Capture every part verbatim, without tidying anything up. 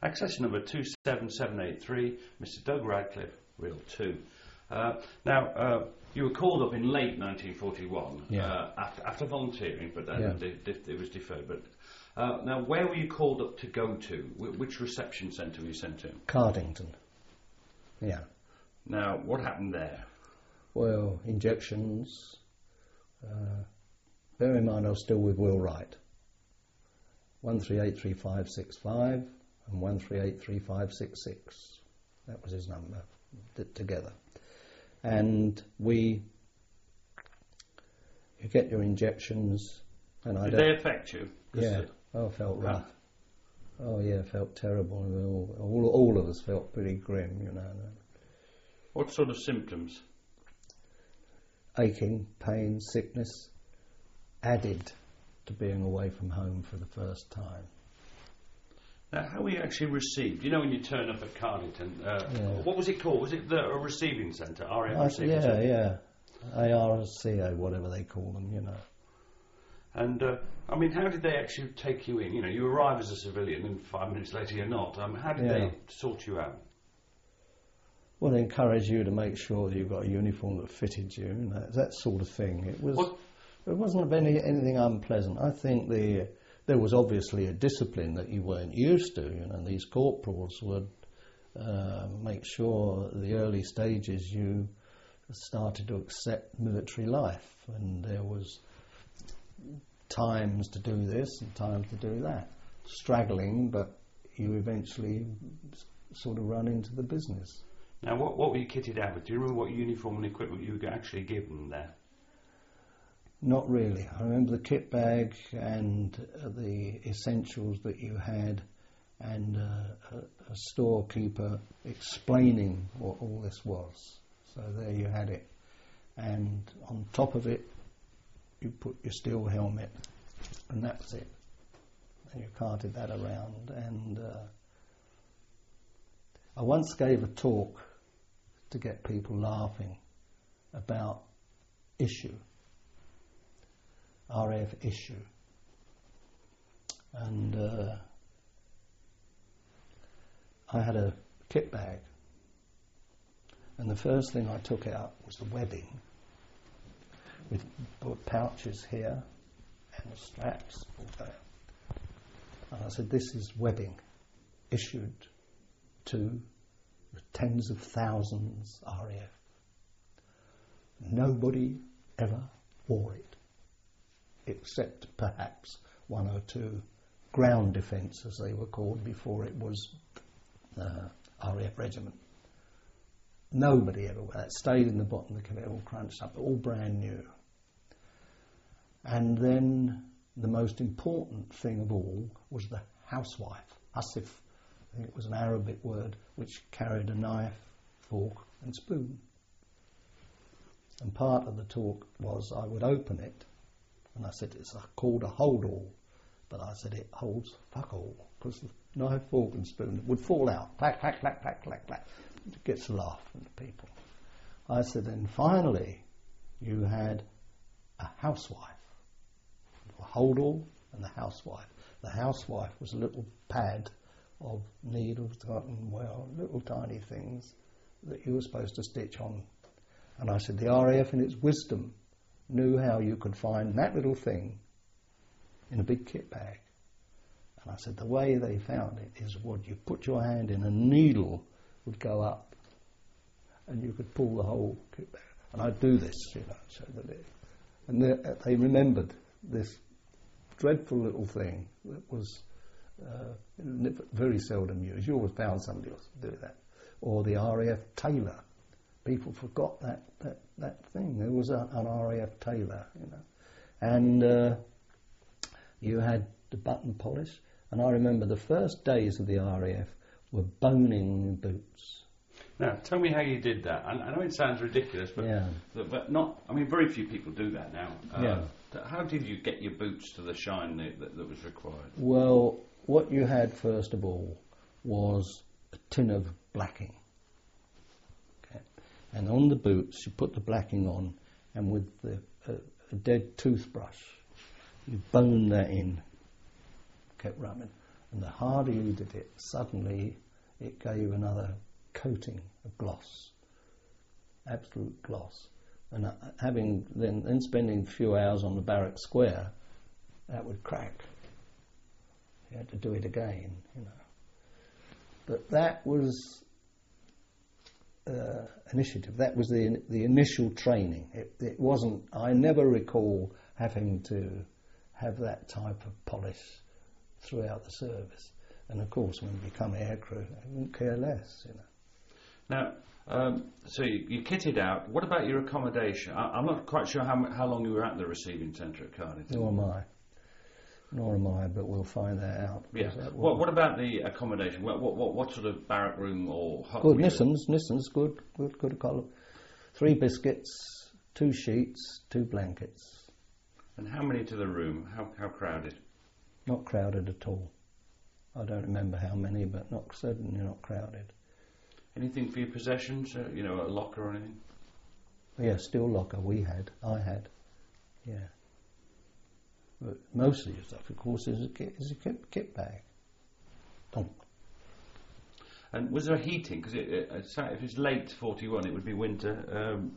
Accession number two seven seven eight three, Mister Doug Radcliffe, Real two. Uh, now, uh, you were called up in late nineteen forty-one yeah. uh, after, after volunteering, but then yeah. it, it, it was deferred. But uh, now, where were you called up to go to? Wh- which reception centre were you sent to? Cardington. Yeah. Now, what happened there? Well, injections. Uh, bear in mind, I was still with Will Wright. one three eight three five six five and one three eight three five six six. That was his number, t- together. And we, you get your injections, and I Did don't... they affect you? Yeah, oh, I felt rough. Oh yeah, felt terrible. All, all, all of us felt pretty grim, you know. What sort of symptoms? Aching, pain, sickness, added to being away from home for the first time. Now, how were you actually received? You know, when you turn up at Cardington, uh, Yeah. what was it called? Was it the a receiving centre? R A F I, receiving yeah, centre? yeah. A R C O, whatever they call them, you know. And, uh, I mean, how did they actually take you in? You know, you arrive as a civilian and five minutes later you're not. Um, how did Yeah. they sort you out? Well, they encourage you to make sure that you've got a uniform that fitted you, you know, that sort of thing. It was. What? It wasn't of any, anything unpleasant. I think the there was obviously a discipline that you weren't used to. You know, these corporals would uh, make sure at the early stages you started to accept military life, and there was times to do this and times to do that. Straggling, but you eventually sort of run into the business. Now, what, what were you kitted out with? Do you remember what uniform and equipment you were actually given there? Not really. I remember the kit bag and uh, the essentials that you had, and uh, a, a storekeeper explaining what all this was. So there you had it. And on top of it, you put your steel helmet, and that was it. And you carted that around. And uh, I once gave a talk to get people laughing about issue. R A F issue, and uh, I had a kit bag, and the first thing I took out was the webbing with pouches here and the straps all there. And I said, this is webbing issued to the tens of thousands R A F. Nobody ever wore it, except perhaps one or two ground defence, as they were called before it was uh, R A F regiment. Nobody ever wore that. Stayed in the bottom of the kit, all crunched up, all brand new. And then the most important thing of all was the housewife, asif. I think it was an Arabic word which carried a knife, fork and spoon. And part of the talk was I would open it, and I said it's called a hold-all, but I said it holds fuck all, because the knife, fork and spoon would fall out, clack, clack, clack, clack, clack, clack. It gets a laugh from the people. I said, then finally you had a housewife, a hold-all and the housewife. The housewife was a little pad of needles, cotton, well, little tiny things that you were supposed to stitch on. And I said, the R A F in its wisdom knew how you could find that little thing in a big kit bag. And I said, the way they found it is what you put your hand in, a needle would go up and you could pull the whole kit bag. And I'd do this, you know, so that it, and they, they remembered this dreadful little thing that was uh, very seldom used. You always found somebody else to do that. Or the R A F tailor. People forgot that, that, that thing. There was a, an R A F tailor, you know. And uh, you had the button polish. And I remember the first days of the R A F were boning boots. Now, tell me how you did that. I, I know it sounds ridiculous, but yeah. but not. I mean, very few people do that now. Uh, yeah. How did you get your boots to the shine that, that, that was required? Well, what you had first of all was a tin of blacking. Okay. And on the boots, you put the blacking on, and with the, uh, a dead toothbrush, you boned that in, kept rubbing, And the harder you did it, suddenly it gave another coating of gloss, absolute gloss. And uh, having then, then spending a few hours on the barrack square, that would crack. You had to do it again, you know. But that was uh, initiative. That was the the initial training. It, it wasn't. I never recall having to have that type of polish throughout the service. And of course, when you become aircrew, I wouldn't care less, you know. Now, um, so you, you kitted out. What about your accommodation? I, I'm not quite sure how how long you were at the receiving centre at Cardiff. Nor am I. Nor am I, but we'll find that out. Yeah. That What, what about the accommodation? What, what, what, what sort of barrack room or hut? Good, were you in? Nissans, Nissans, good, good, good column. Three biscuits, two sheets, two blankets. And how many to the room? How how crowded? Not crowded at all. I don't remember how many, but not certainly not crowded. Anything for your possessions? Uh, you know, a locker or anything? Yeah, steel locker we had, I had, yeah. But most of your stuff, of course, is a kit, is a kit, kit bag. Donk. And was there heating? Because it, it, if it's late forty-one, it would be winter. Um,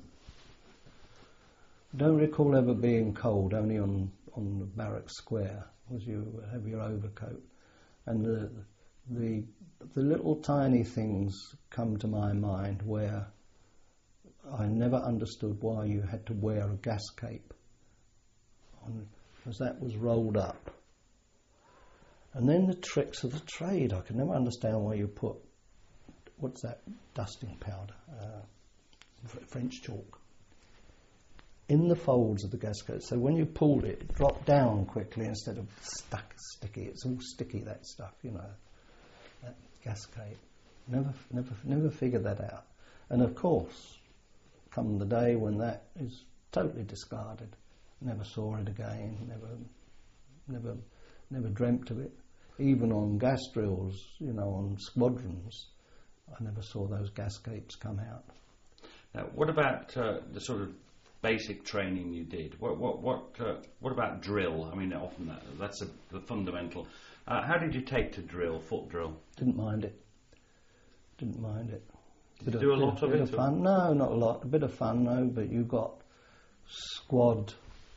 Don't recall ever being cold, only on, on the barrack square, was you have your overcoat. And the, the, the little tiny things come to my mind where I never understood why you had to wear a gas cape, because that was rolled up. And then the tricks of the trade. I could never understand why you put, what's that, dusting powder, uh, French chalk, in the folds of the gas cape. So when you pulled it, it dropped down quickly instead of stuck, sticky. It's all sticky, that stuff, you know, that gas cape. Never, never, never figured that out. And of course, come the day when that is totally discarded, never saw it again, never, never, never dreamt of it. Even on gas drills, you know, on squadrons, I never saw those gas capes come out. now, what about uh, the sort of basic training you did? What, what, what, uh, what about drill? I mean, often that, that's a, the fundamental. Uh, how did you take to drill, foot drill? Didn't mind it. Didn't mind it. Did you Bit do a bit lot of bit it, Of or- fun? No, not a lot. A bit of fun, no. But you got squad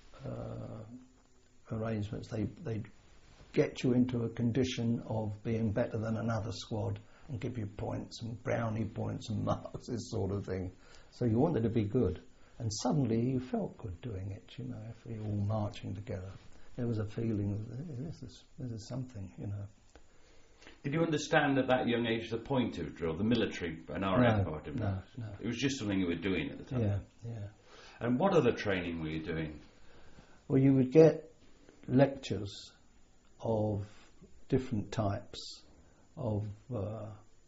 uh, arrangements. They they get you into a condition of being better than another squad and give you points and brownie points and marks, this sort of thing. So you wanted to be good, and suddenly you felt good doing it. You know, if you're all marching together, there was a feeling of this is this is something. You know. Did you understand at that young age the point of drill, the military and R A F No, part of no, it? no. It was just something you were doing at the time. Yeah, yeah. And what other training were you doing? Well, you would get lectures of different types of uh,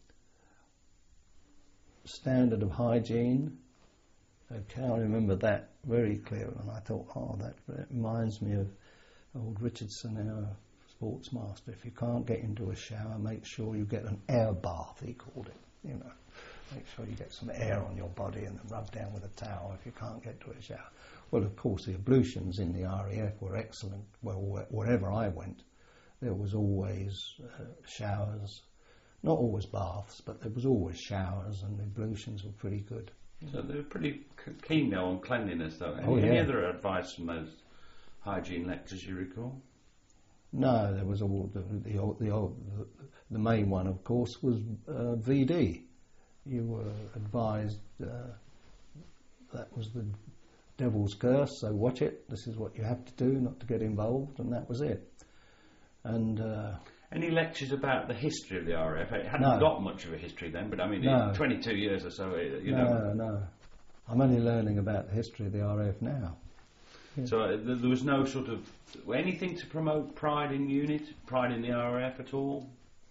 standard of hygiene. Okay, I remember that very clearly, and I thought, oh, that, that reminds me of old Richardson, our sports master. If you can't get into a shower, make sure you get an air bath, he called it, you know. Make sure you get some air on your body and then rub down with a towel if you can't get to a shower. Well, of course, the ablutions in the R A F were excellent. Well, wh- wherever I went, there was always uh, showers. Not always baths, but there was always showers, and the ablutions were pretty good. So they were pretty c- keen now on cleanliness, though. Any, Oh, yeah. any other advice from those hygiene lectures you recall? No, there was all the the, old, the, old, the, the main one, of course, was uh, V D. You were advised uh, that was the devil's curse, so watch it. This is what you have to do, not to get involved, and that was it. And uh, Any lectures about the history of the R A F? It hadn't No. got much of a history then, but I mean, No. twenty-two years or so, uh, you no, know. no, I'm only learning about the history of the R A F now. So uh, th- there was no sort of anything to promote pride in unit, pride in the R A F at all.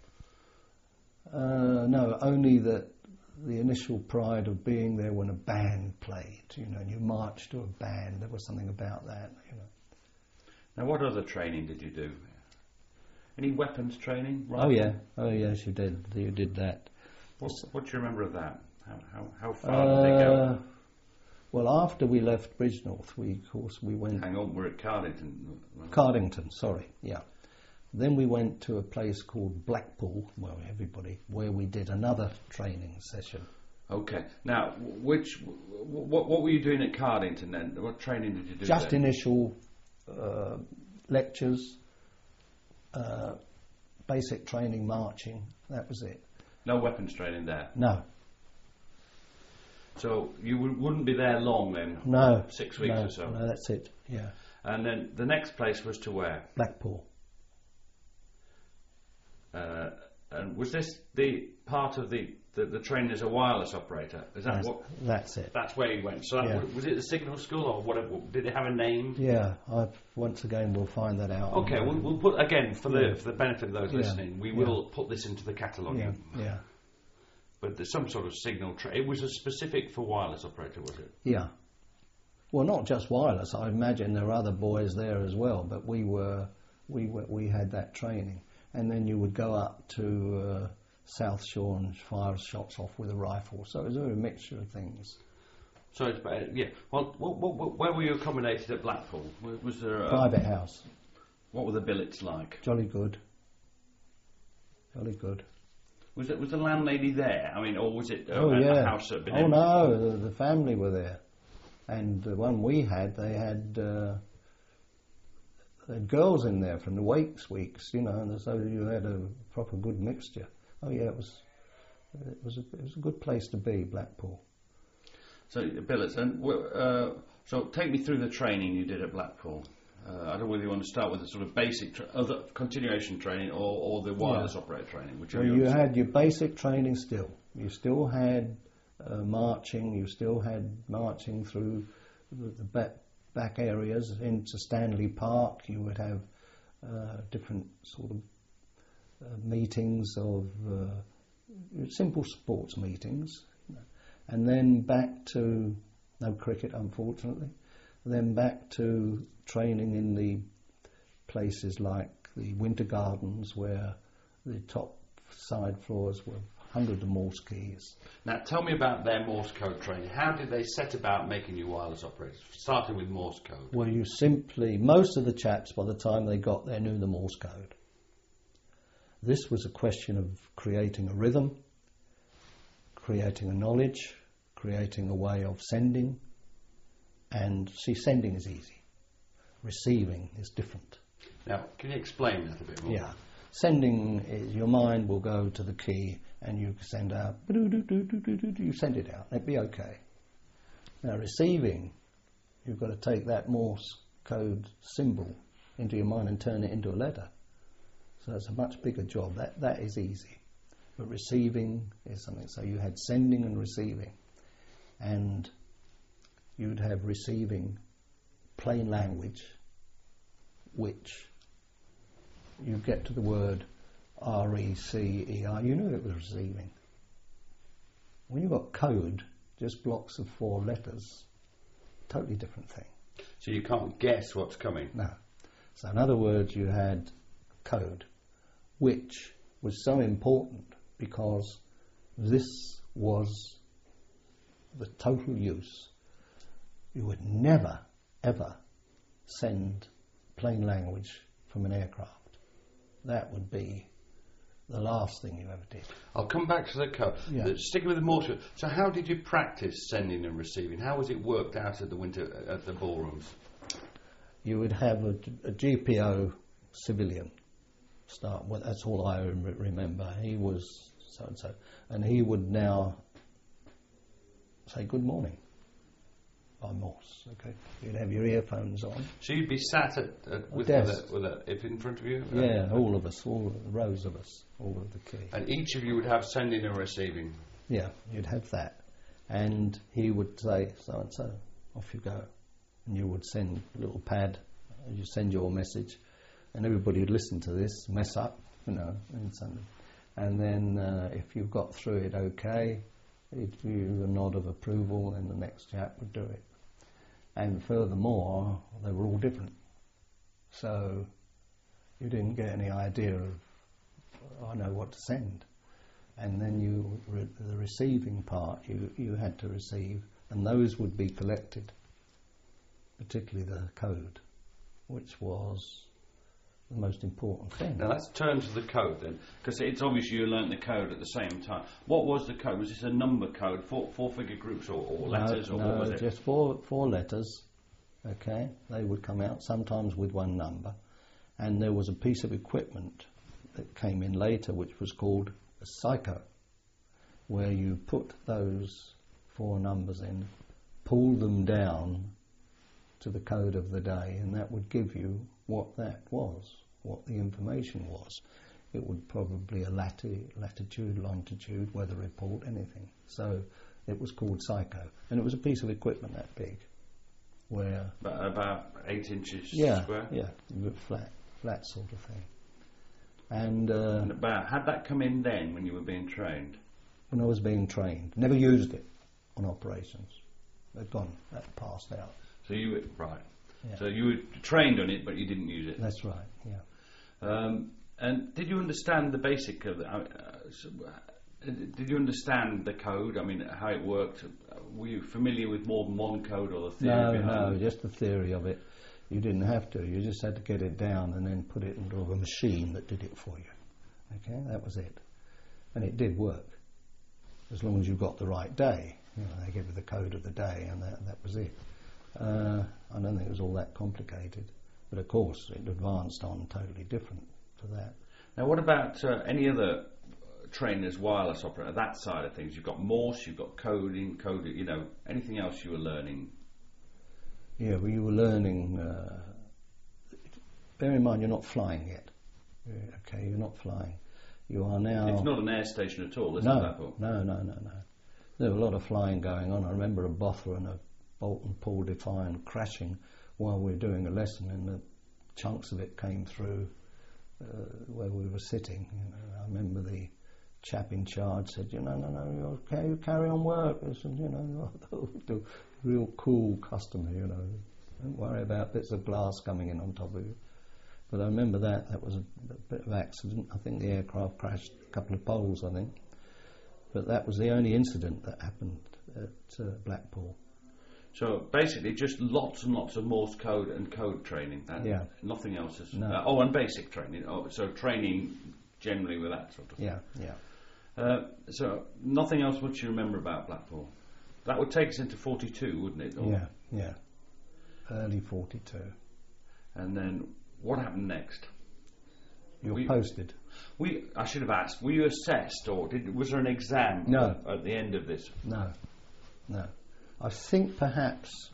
Uh, no, only that the initial pride of being there when a band played, you know, and you marched to a band. There was something about that, you know. Now, what other training did you do? Any weapons training? Oh yeah, oh yes, you did. You did that. What, what do you remember of that? How how, how far did they go? Uh, well, after we left Bridgnorth, we of course we went Hang on, we're at Cardington. Cardington. Sorry, yeah, Then we went to a place called Blackpool, well, everybody, where we did another training session. Okay. Now, which, what, what were you doing at Cardington then? What training did you do Just there? initial uh, lectures, uh, basic training, marching, that was it. No weapons training there? No. So you w- wouldn't be there long then? No. Six weeks no, or so? No, that's it, yeah. And then the next place was to where? Blackpool. Uh, and was this the part of the, the, the training as a wireless operator? Is that That's, what? that's it. That's where you went. So that, Yeah. was it the signal school or whatever? Did it have a name? Yeah, I, once again we'll find that out. Okay, we'll, we'll put again for the Yeah. for the benefit of those Yeah. listening. We Yeah. will put this into the catalogue. Yeah, yeah, But there's some sort of signal. Tra- it was a specific for wireless operator, was it? yeah. Well, not just wireless. I imagine there are other boys there as well, but we were we were, we had that training, and then you would go up to uh, South Shore and fire shots off with a rifle. So it was a mixture of things. So it's uh, yeah. Well, what, what, what, where were you accommodated at Blackpool? Was, was there a, Private house. What were the billets like? Jolly good. Jolly good. Was it was the landlady there? I mean, or was it uh, Oh a, yeah. a house that had been oh empty? no, the, the family were there, and the one we had, they had, uh, they had girls in there from the Wakes weeks, you know, and so you had a proper good mixture. Oh yeah, it was, it was, a, it was a good place to be, Blackpool. So billets, and uh, so take me through the training you did at Blackpool. Uh, I don't know whether you want to start with the sort of basic, tra- other continuation training, or, or the wireless Yeah. operator training. Which So you had your basic training still. You still had uh, marching. You still had marching through the, the back, back areas into Stanley Park. You would have uh, different sort of uh, meetings of uh, simple sports meetings, and then back to no cricket, unfortunately. Then back to training in the places like the Winter Gardens, where the top side floors were hundreds of Morse keys. Now, tell me about their Morse code training. How did they set about making you wireless operators? Starting with Morse code. Well, you simply, most of the chaps, by the time they got there, knew the Morse code. This was a question of creating a rhythm, creating a knowledge, creating a way of sending. And see, sending is easy. Receiving is different. Now, can you explain that a bit more? Yeah. Sending is your mind will go to the key and you send out, you send it out, it'd be okay. Now, receiving, you've got to take that Morse code symbol into your mind and turn it into a letter. So it's a much bigger job. That That is easy. But receiving is something. So you had sending and receiving. And you'd have receiving plain language, which you get to the word R E C E I, you knew it was receiving. When you've got code, just blocks of four letters, totally different thing. So you can't guess what's coming? No. So in other words, you had code, which was so important because this was the total use. You would never, ever send plain language from an aircraft. That would be the last thing you ever did. I'll come back to the code. Yeah. Uh, Sticking with the Morse code. So how did you practice sending and receiving? How was it worked out at the winter at the ballrooms? You would have a, a G P O civilian start. Well, that's all I rem- remember. He was so and so, and he would now say good morning by Morse. Okay, you'd have your earphones on. So you'd be sat at, at with, with, desk. a, with a if in front of you. Yeah, all of us, all the rows of us, all of the key. And each of you would have sending and receiving. Yeah, you'd have that, and he would say so and so. Off you go, and you would send a little pad. You send your message, and everybody would listen to this, mess up, you know, and something. And then uh, if you got through it okay, it'd give you a nod of approval, and the next chap would do it. And furthermore, they were all different. So you didn't get any idea of, I know what to send. And then you, re- the receiving part, you, you had to receive, and those would be collected, particularly the code, which was the most important thing. Now let's turn to the code then, because it's obvious you learnt the code at the same time. What was the code? Was this a number code, four, four-figure groups, or, or letters, no, or no, what was it? just four four letters. Okay, they would come out sometimes with one number, and there was a piece of equipment that came in later, which was called a psycho, where you put those four numbers in, pull them down to the code of the day, and that would give you what that was, what the information was. It would probably a lati- latitude, longitude, weather report, anything. So it was called psycho, and it was a piece of equipment that big, where About, about eight inches yeah, square. yeah, flat, flat sort of thing. And, uh, And about had that come in then when you were being trained? when I was being trained, never used it on operations. They'd gone, that passed out. So you were, right. Yeah. So you were trained on it, but you didn't use it. That's right. Yeah. Um, and did you understand the basic of the, uh, so, uh, did you understand the code? I mean, how it worked? Were you familiar with more than one code or the theory No, behind no, it? just the theory of it. You didn't have to. You just had to get it down and then put it into a machine that did it for you. Okay, that was it. And it did work, as long as you got the right day. You know, they gave you the code of the day, and that, that was it. Uh, I don't think it was all that complicated. But of course, it advanced on totally different to that. Now, what about uh, any other trainers, wireless operator, that side of things? You've got Morse, you've got coding, coding, you know, anything else you were learning? Yeah, well, you were learning. Uh, bear in mind, you're not flying yet. Yeah, okay, you're not flying. You are now. It's not an air station at all, is no, it, Blackpool? No, no, no, no. There were a lot of flying going on. I remember a Botha and a Bolton Paul Defiant crashing while we were doing a lesson, and the chunks of it came through uh, where we were sitting. You know, I remember the chap in charge said, "You know, no, no, you're okay, you carry on work." I said, "You know, the real cool customer, you know, don't worry about bits of glass coming in on top of you." But I remember that that was a, a bit of accident. I think the aircraft crashed a couple of poles, I think. But that was the only incident that happened at uh, Blackpool. So basically, just lots and lots of Morse code and code training. And Yeah. Nothing else is. No. Uh, oh, and basic training. Oh, so training generally with that sort of thing. Yeah, yeah. Uh, so nothing else much you remember about Blackpool. That would take us into forty-two, wouldn't it? Or, Yeah, yeah. Early forty-two. And then what happened next? You're We- posted. We, I should have asked, were you assessed or did, was there an exam No. at the end of this? No, no. I think perhaps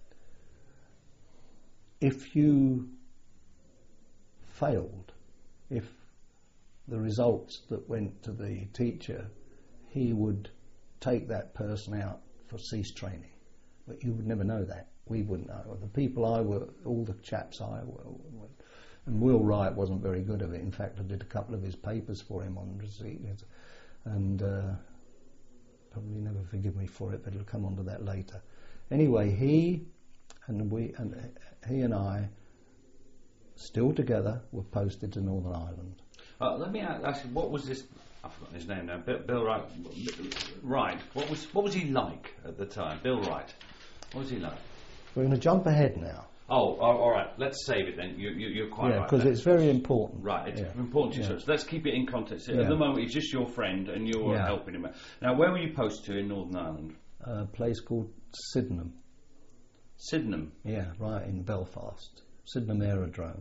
if you failed, if the results that went to the teacher, he would take that person out for cease training. But you would never know that. We wouldn't know. The people I were, all the chaps I were, and Will Wright wasn't very good at it. In fact, I did a couple of his papers for him on receipt, and uh, probably never forgive me for it, but it'll come on to that later. Anyway, he and we and he and I, still together, were posted to Northern Ireland. Uh, let me ask you, what was this? I've forgotten his name now. Bill, Bill Wright. Wright. What was what was he like at the time? Bill Wright. What was he like? We're going to jump ahead now. Oh, all all right. Let's save it then. You, you, you're quite Yeah, right. because there. it's very important. Right, it's Yeah. important to you. Yeah. So let's keep it in context. At Yeah. the moment, he's just your friend and you're Yeah. helping him. Now, where were you posted to in Northern Ireland? A place called Sydenham. Sydenham. Yeah, right in Belfast. Sydenham Aerodrome.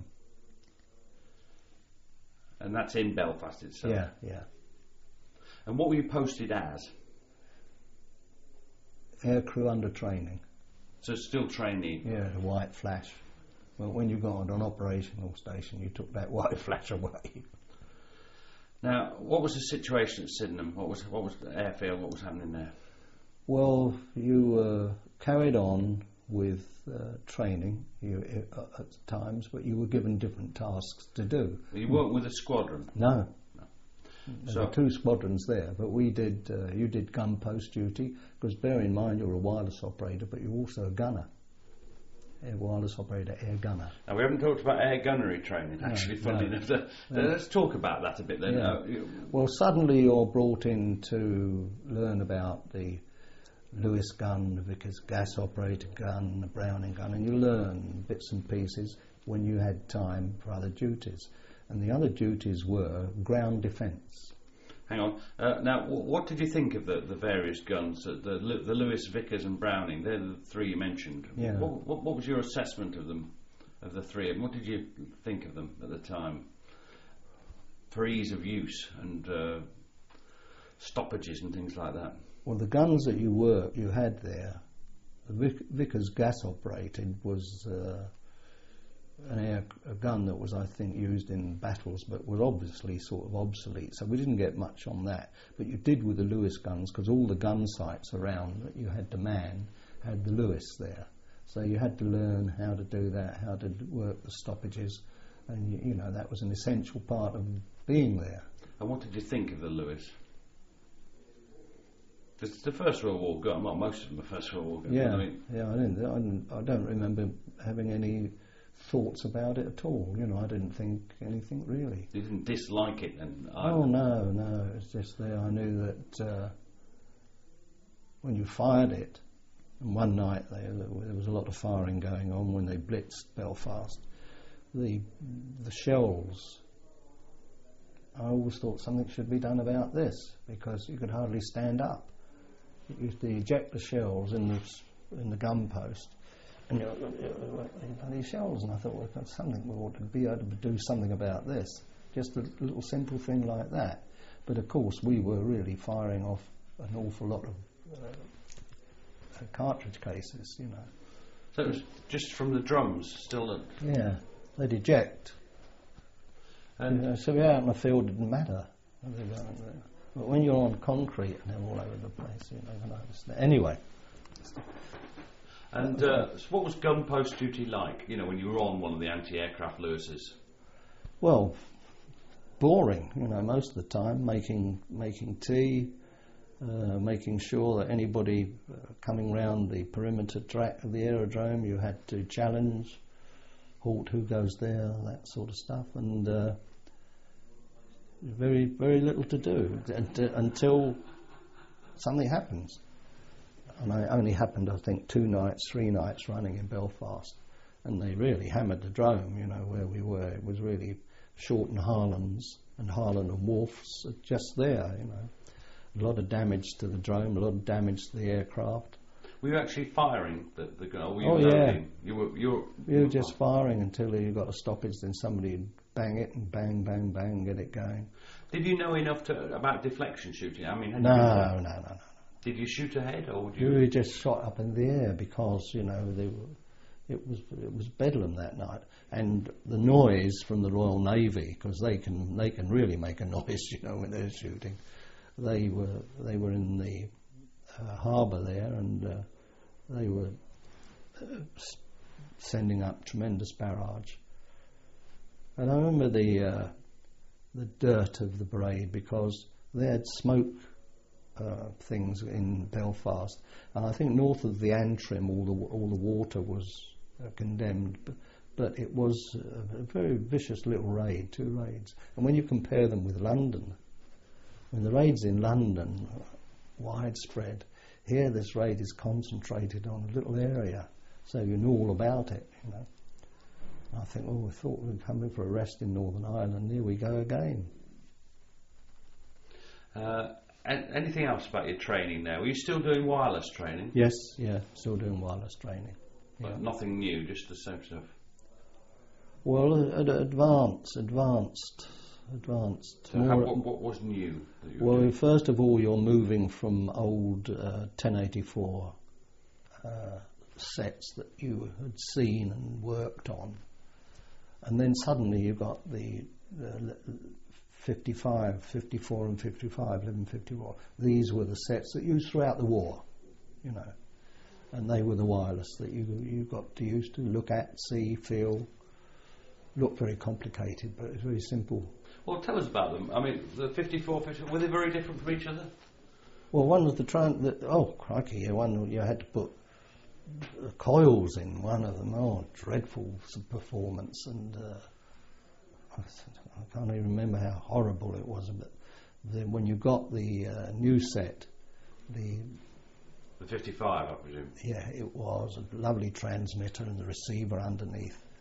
And that's in Belfast itself. Yeah, yeah. And what were you posted as? Aircrew under training. So still trainee. Yeah, the white flash. But when you got on an operational station, you took that white flash away. Now, what was the situation at Sydenham? What was what was the airfield? What was happening there? Well, you uh, carried on with uh, training you, uh, at times, but you were given different tasks to do. You weren't with a squadron. No. No. There So- were two squadrons there, but we did. Uh, you did gun post duty, because bear in mind you're a wireless operator, but you're also a gunner. Air wireless operator, air gunner. Now, we haven't talked about air gunnery training, No, actually, funnily no. enough. So, No. Let's talk about that a bit then. Yeah. Uh, you- Well, suddenly you're brought in to learn about the Lewis gun, the Vickers gas operated gun, the Browning gun, and you learn bits and pieces. when you had time for other duties. And the other duties were ground defence. Hang on. Uh, now, w- what did you think of the, the various guns? Uh, the Lu- the Lewis, Vickers, and Browning. They're the three you mentioned. Yeah. What, what, what was your assessment of them, of the three? And what did you think of them at the time, for ease of use and uh, stoppages and things like that? Well, the guns that you were you had there, the Vic- Vickers gas operated was uh, an air, a gun that was, I think, used in battles, but was obviously sort of obsolete. So we didn't get much on that. But you did with the Lewis guns, because all the gun sites around that you had to man had the Lewis there. So you had to learn how to do that, how to work the stoppages, and you, you know that was an essential part of being there. And what did you think of the Lewis? The, the First World War gun. Well, most of them are First World War guns. Yeah, I mean, yeah. I didn't, I didn't. I don't remember having any thoughts about it at all. You know, I didn't think anything really. you didn't dislike it then? Oh no, no. It's just there. I knew that uh, when you fired it, and one night they, there was a lot of firing going on when they blitzed Belfast. The the shells. I always thought something should be done about this, because you could hardly stand up. You used to eject the shells in the in the gun post, and you know, these shells. And I thought, well, that's something we ought to be able to do something about this. Just a little simple thing like that. But of course, we were really firing off an awful lot of uh, cartridge cases, you know. So it was just from the drums, still. A, Yeah, they'd eject. and You know, so out in the field didn't matter. But when you're on concrete and they're all over the place, you never notice that. Anyway. And uh, so what was gun post duty like? You know, when you were on one of the anti-aircraft Lewises. Well, boring, you know, most of the time, making making tea, uh, making sure that anybody uh, coming round the perimeter track of the aerodrome, you had to challenge, halt, who goes there, that sort of stuff, and uh, very, very little to do until something happens. And it only happened, I think, two nights, three nights running in Belfast, and they really hammered the drome, you know, where we were. It was really Short and Harlands and Harland and Wolf's just there, you know. A lot of damage to the drome, a lot of damage to the aircraft. Were you actually firing the, the gun? Or were you Oh, loading? yeah. You were, you were, You were just firing until you got a stoppage, then somebody would bang it and bang, bang, bang, get it going. Did you know enough to, about deflection shooting? I mean, had No, you no, been to- no, no, no. Did you shoot ahead, or would You you? were just shot up in the air because, you know, they were, it was it was bedlam that night. And the noise from the Royal Navy, because they can they can really make a noise, you know, when they're shooting. They were they were in the uh, harbour there, and uh, they were uh, s- sending up tremendous barrage. And I remember the uh, the dirt of the parade, because they had smoke uh, things in Belfast, and I think north of the Antrim, all the all the water was uh, condemned. But, but it was a, a very vicious little raid, two raids. And when you compare them with London, when the raids in London are widespread, here this raid is concentrated on a little area, so you know all about it, you know. And I think, oh, we thought we were coming for a rest in Northern Ireland. Here we go again. Uh, an- anything else about your training now? Were you still doing wireless training? Yes, yeah, still doing wireless training. But Yeah. nothing new, just the same stuff. Well, ad- advanced, advanced, advanced. So how, More- what, what was new? That you were well, doing? first of all, you're moving from old uh, ten eighty-four uh, sets that you had seen and worked on, and then suddenly you've got the, the fifty-five, fifty-four and fifty-five, eleven fifty-four. These were the sets that you used throughout the war, you know, and they were the wireless that you you got to use to look at, see, feel. Looked very complicated, but it's very simple. Well, tell us about them. I mean, the fifty-four, fifty-four, were they very different from each other? Well, one was the tran. The, oh, crikey! Yeah, one you had to put uh, coils in one of them. Oh, dreadful s- performance, and uh, I s- I can't even remember how horrible it was. But then when you got the uh, new set, the The fifty-five, I presume. yeah, it was a lovely transmitter and the receiver underneath.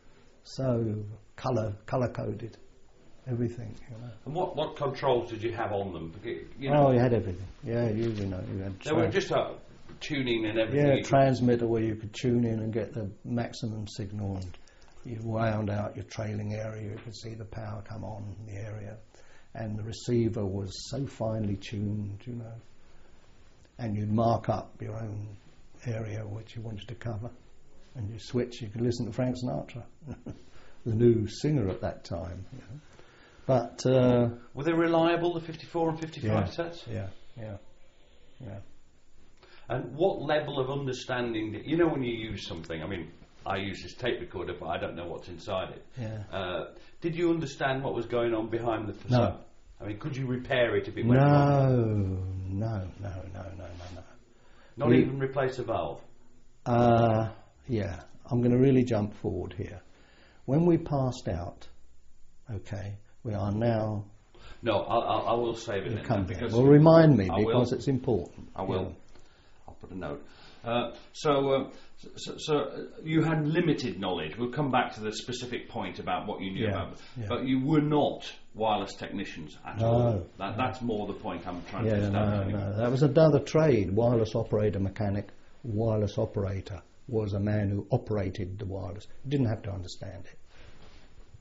so colour colour coded, everything. You know. And what, what controls did you have on them? You know, oh, you had everything. Yeah, you, you know, you had. They were just a tuning and everything. Yeah, transmitter where you could tune in and get the maximum signal, and you wound out your trailing area. You could see the power come on in the area, and the receiver was so finely tuned, you know. And you'd mark up your own area which you wanted to cover, and you switch. You could listen to Frank Sinatra, the new singer at that time. You know. But uh, were they reliable, the fifty-four and fifty-five yeah, sets? Yeah, yeah, yeah. And what level of understanding did, you know, when you use something? I mean, I use this tape recorder, but I don't know what's inside it. Yeah. Uh, did you understand what was going on behind the facade? No. I mean, could you repair it if it went no, wrong? No, no, no, no, no, no. Not we, even replace a valve? Uh, yeah, I'm going to really jump forward here. When we passed out, okay, we are now... No, I'll, I'll, I will save it then. Because well, remind me, I because will. It's important. I will. Yeah. I'll put a note. Uh, so, uh, so, so you had limited knowledge. We'll come back to the specific point about what you knew yeah, about, yeah. but you were not wireless technicians at no, all. That, no. That's more the point I'm trying yeah, to establish. No, anyway. no, that was another trade. Wireless operator mechanic. Wireless operator was a man who operated the wireless. He didn't have to understand it.